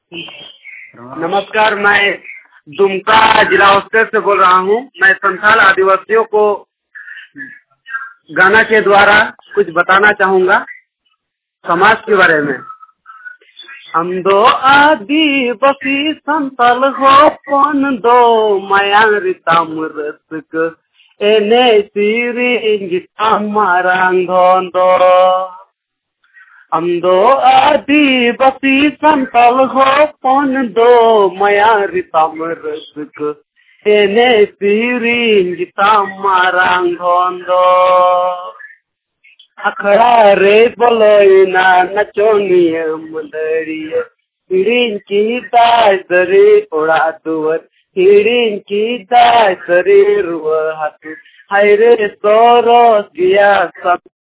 नमस्कार, मैं दुमका जिला हॉस्टल से बोल रहा हूँ। मैं संथाल आदिवासियों को गाना के द्वारा कुछ बताना चाहूँगा समाज के बारे में। हम दो आदिवासी संथाल हो पन दो मायांग तामरसक एने सिरिंग तामारांगोंदो। हम दो आदिवासी संथाल हो पन दो मायांग तामरसक एने सिरिंग तामारांगोंदो। अखड़ा रे बोलोइना नचोनिय मुंदरिय हिड़िन की दाय सरे ओड़ा दुवर हिड़िन की दाय सरे रुआ हाथु हाय रे सोरो किया सब